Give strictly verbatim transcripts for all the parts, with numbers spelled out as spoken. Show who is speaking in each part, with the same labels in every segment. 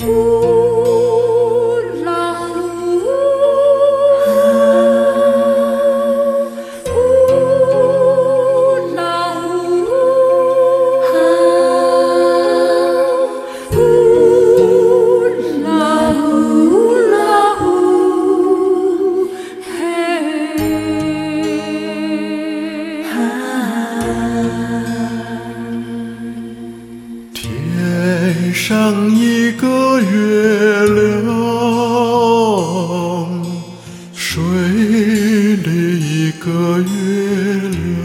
Speaker 1: 呼啦呼，呼啦呼，呼啦呼啦呼，嘿。
Speaker 2: 天上一个月亮，水里一个月亮，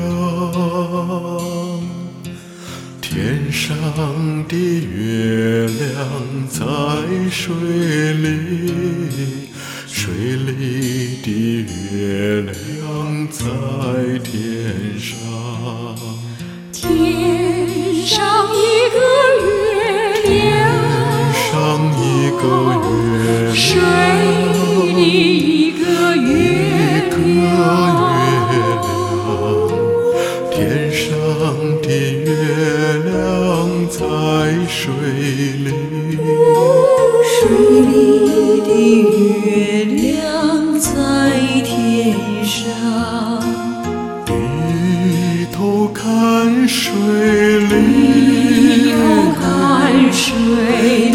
Speaker 2: 天上的月亮在水里，水里的月亮在天上。
Speaker 1: 天上一个月亮，
Speaker 2: 上一个月
Speaker 1: 水
Speaker 2: 亮，
Speaker 1: 里一个月
Speaker 2: 一个月亮，天上的月亮在水里，
Speaker 1: 水里的月亮在天上。
Speaker 2: 低头看水里，
Speaker 1: 低头看水里，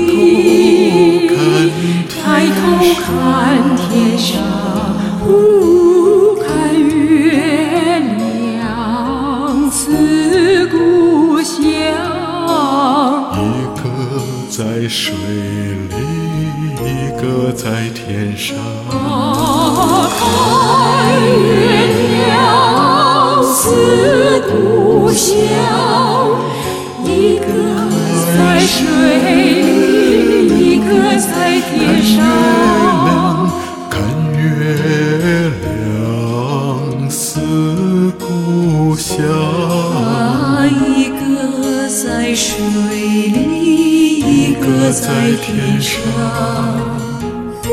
Speaker 1: 抬头看天上，呼看月亮思故乡。
Speaker 2: 一个在水里，一个在天上。
Speaker 1: 看月亮思故乡，一个在水里，一个在天上。
Speaker 2: 看月亮思故乡，
Speaker 1: 一个在水里，一个在天上。呼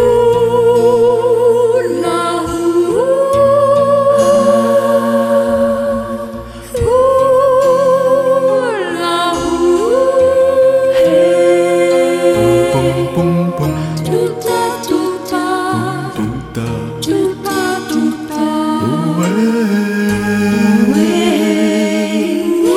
Speaker 1: 啦呼，呼啦呼，嘿。
Speaker 2: 蹦蹦蹦，
Speaker 1: 嘟哒嘟哒，
Speaker 2: 嘟哒，
Speaker 1: 嘟哒嘟哒，
Speaker 2: 喂
Speaker 1: 喂喂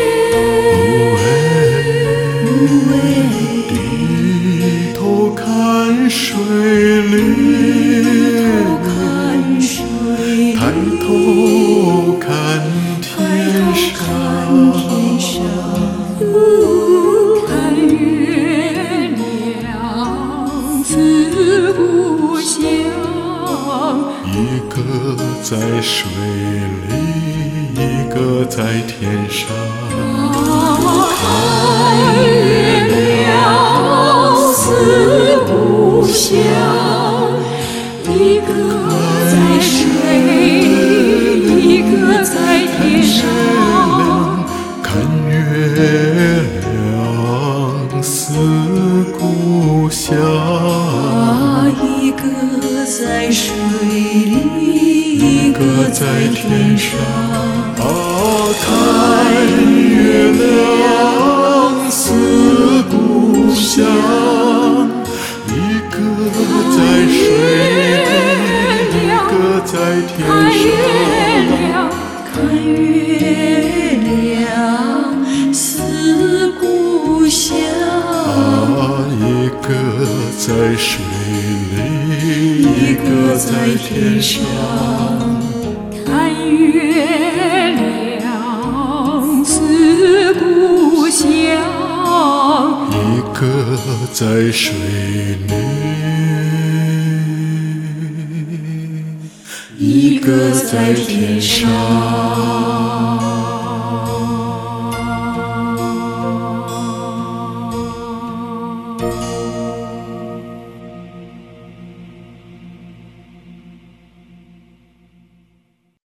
Speaker 1: 喂。
Speaker 2: 低头看水里，
Speaker 1: 看水里，
Speaker 2: 抬头看天上，
Speaker 1: 呼看月亮思故乡。
Speaker 2: 一个在水里，一个在天上。
Speaker 1: 看月亮思故乡，一个在水里，一个在天上。
Speaker 2: 看月亮思故乡，
Speaker 1: 一个在水里，一个在天上。
Speaker 2: 啊，看月亮思故乡，一个在水里，一个在天上。
Speaker 1: 看月亮思故乡，
Speaker 2: 一个在水里，一个在天上。
Speaker 1: 看月亮思故乡，
Speaker 2: 一个在水里，
Speaker 1: 一个在天上。